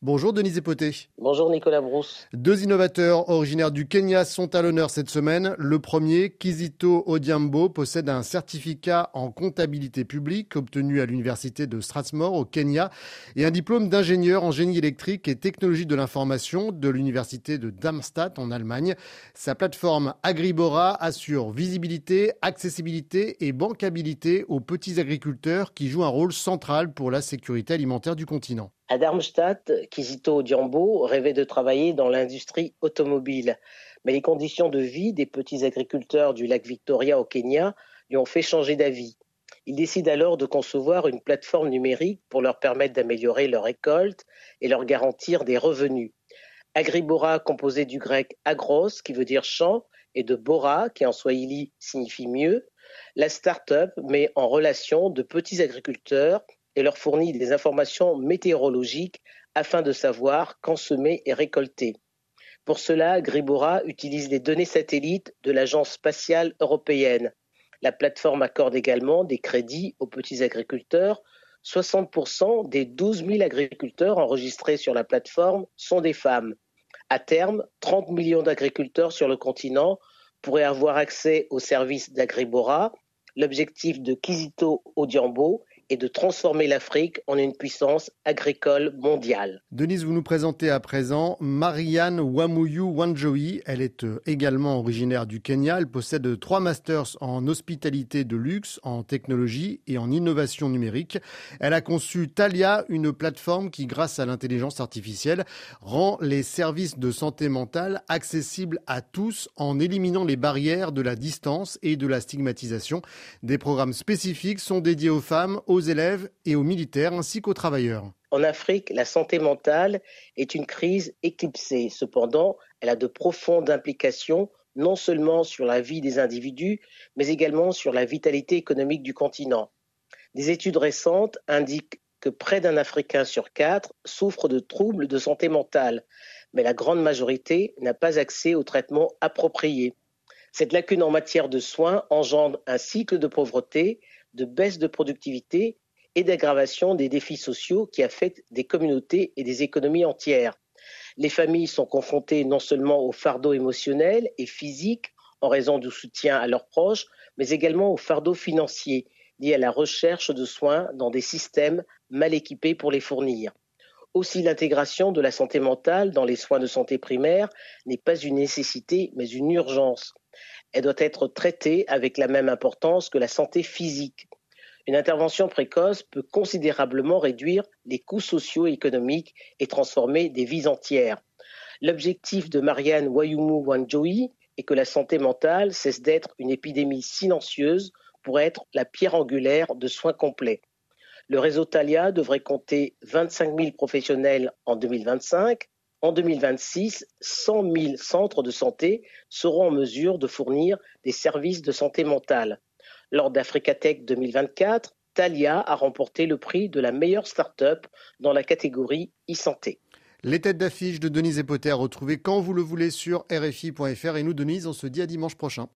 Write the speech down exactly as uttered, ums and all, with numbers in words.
Bonjour Denise Epoté. Bonjour Nicolas Brousse. Deux innovateurs originaires du Kenya sont à l'honneur cette semaine. Le premier, Kizito Odhiambo, possède un certificat en comptabilité publique obtenu à l'université de Strathmore au Kenya et un diplôme d'ingénieur en génie électrique et technologie de l'information de l'université de Darmstadt en Allemagne. Sa plateforme Agribora assure visibilité, accessibilité et bancabilité aux petits agriculteurs qui jouent un rôle central pour la sécurité alimentaire du continent. À Darmstadt, Kizito Odhiambo rêvait de travailler dans l'industrie automobile. Mais les conditions de vie des petits agriculteurs du lac Victoria au Kenya lui ont fait changer d'avis. Il décide alors de concevoir une plateforme numérique pour leur permettre d'améliorer leur récolte et leur garantir des revenus. Agribora, composé du grec agros, qui veut dire champ, et de bora, qui en swahili signifie mieux, la start-up met en relation de petits agriculteurs et leur fournit des informations météorologiques afin de savoir quand semer et récolter. Pour cela, Agribora utilise les données satellites de l'Agence spatiale européenne. La plateforme accorde également des crédits aux petits agriculteurs. soixante pour cent des douze mille agriculteurs enregistrés sur la plateforme sont des femmes. À terme, trente millions d'agriculteurs sur le continent pourraient avoir accès aux services d'Agribora. L'objectif de Kizito Odhiambo et de transformer l'Afrique en une puissance agricole mondiale. Denise, vous nous présentez à présent Marianne Wamuyu Wanjohi. Elle est également originaire du Kenya. Elle possède trois masters en hospitalité de luxe, en technologie et en innovation numérique. Elle a conçu Thalia, une plateforme qui, grâce à l'intelligence artificielle, rend les services de santé mentale accessibles à tous en éliminant les barrières de la distance et de la stigmatisation. Des programmes spécifiques sont dédiés aux femmes, aux élèves et aux militaires ainsi qu'aux travailleurs. En Afrique, la santé mentale est une crise éclipsée. Cependant, elle a de profondes implications non seulement sur la vie des individus, mais également sur la vitalité économique du continent. Des études récentes indiquent que près d'un Africain sur quatre souffre de troubles de santé mentale, mais la grande majorité n'a pas accès aux traitements appropriés. Cette lacune en matière de soins engendre un cycle de pauvreté, de baisse de productivité et d'aggravation des défis sociaux qui affectent des communautés et des économies entières. Les familles sont confrontées non seulement au fardeau émotionnel et physique en raison du soutien à leurs proches, mais également au fardeau financier lié à la recherche de soins dans des systèmes mal équipés pour les fournir. Aussi, l'intégration de la santé mentale dans les soins de santé primaires n'est pas une nécessité, mais une urgence. Elle doit être traitée avec la même importance que la santé physique. Une intervention précoce peut considérablement réduire les coûts sociaux et économiques et transformer des vies entières. L'objectif de Marianne Wamuyu Wanjohi est que la santé mentale cesse d'être une épidémie silencieuse pour être la pierre angulaire de soins complets. Le réseau Thalia devrait compter vingt-cinq mille professionnels en deux mille vingt-cinq. En deux mille vingt-six, cent mille centres de santé seront en mesure de fournir des services de santé mentale. Lors d'Africatech deux mille vingt-quatre, Thalia a remporté le prix de la meilleure start-up dans la catégorie e-santé. Les têtes d'affiche de Denise Epoté à retrouver quand vous le voulez sur R F I point F R. Et nous, Denise, on se dit à dimanche prochain.